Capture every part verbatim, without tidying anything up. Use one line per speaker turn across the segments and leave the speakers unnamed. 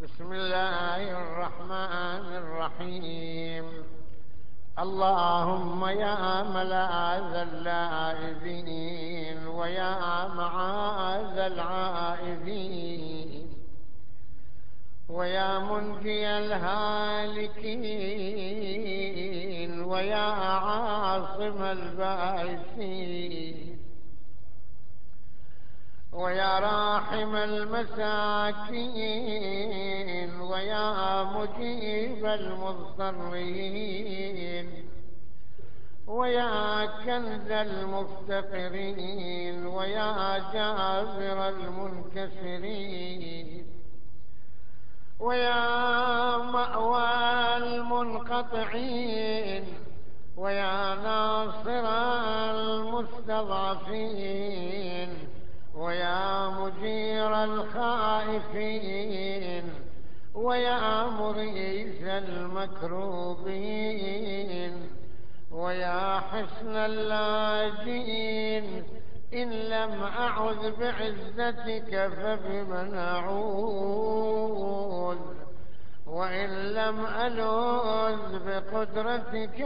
بسم الله الرحمن الرحيم. اللهم يا ملاذ اللائذين ويا معاذ العائذين ويا منجي الهالكين ويا عاصم البائسين ويا راحم المساكين ويا مجيب المضطرين ويا كنز المفتقرين ويا جابر المنكسرين ويا مأوى المنقطعين ويا ناصر المستضعفين ويا مجير الخائفين ويا مغيث المكروبين ويا حسن اللاجئين. إن لم أعذ بعزتك فبمن أعوذ، وإن لم ألوذ بقدرتك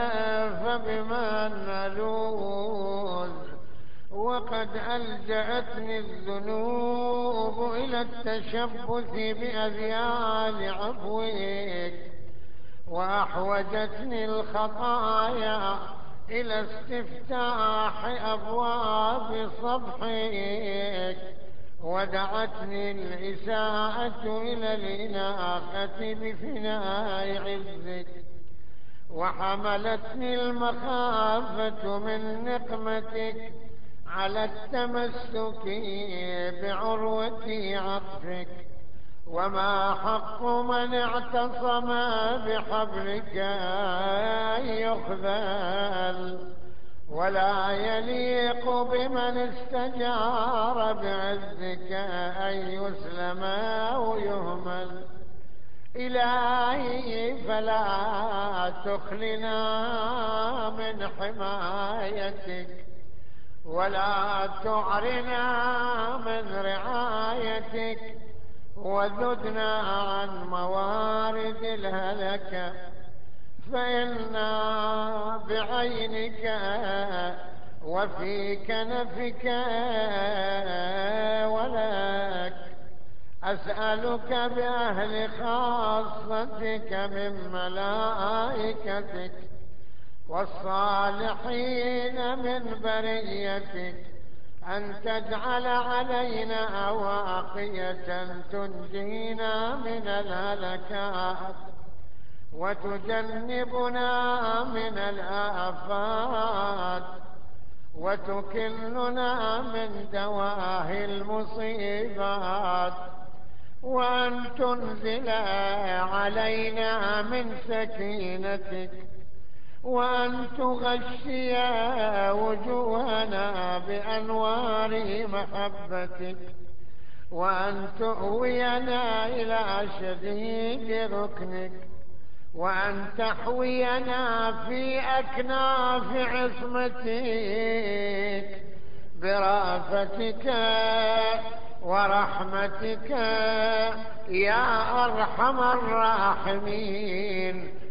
فبمن ألوذ. وقد ألجأتني الذنوب إلى التشبث بأذيال عفوك، وأحوجتني الخطايا إلى استفتاح أبواب صفحك، ودعتني الإساءة إلى الإناقة بفناء عزك، وحملتني المخافة من نقمتك على التمسك بعروة عطفك. وما حق من اعتصم بحبلك أن يخذل، ولا يليق بمن استجار بعزك أن يسلم أو يهمل. إلهي فلا تخلنا من حمايتك، ولا تعرنا من رعايتك، وذدنا عن موارد الهلكة، فإنا بعينك وفي كنفك ولك. أسألك بأهل خاصتك من ملائكتك والصالحين من بريتك أن تجعل علينا واقية تنجينا من الهلكات وتجنبنا من الآفات، وتكلنا من دواهي المصيبات، وأن تنزل علينا من سكينتك، وأن تغشي وجوهنا بأنوار محبتك، وأن تؤوينا إلى شديد ركنك، وأن تحوينا في أكناف عصمتك برافتك ورحمتك يا أرحم الراحمين.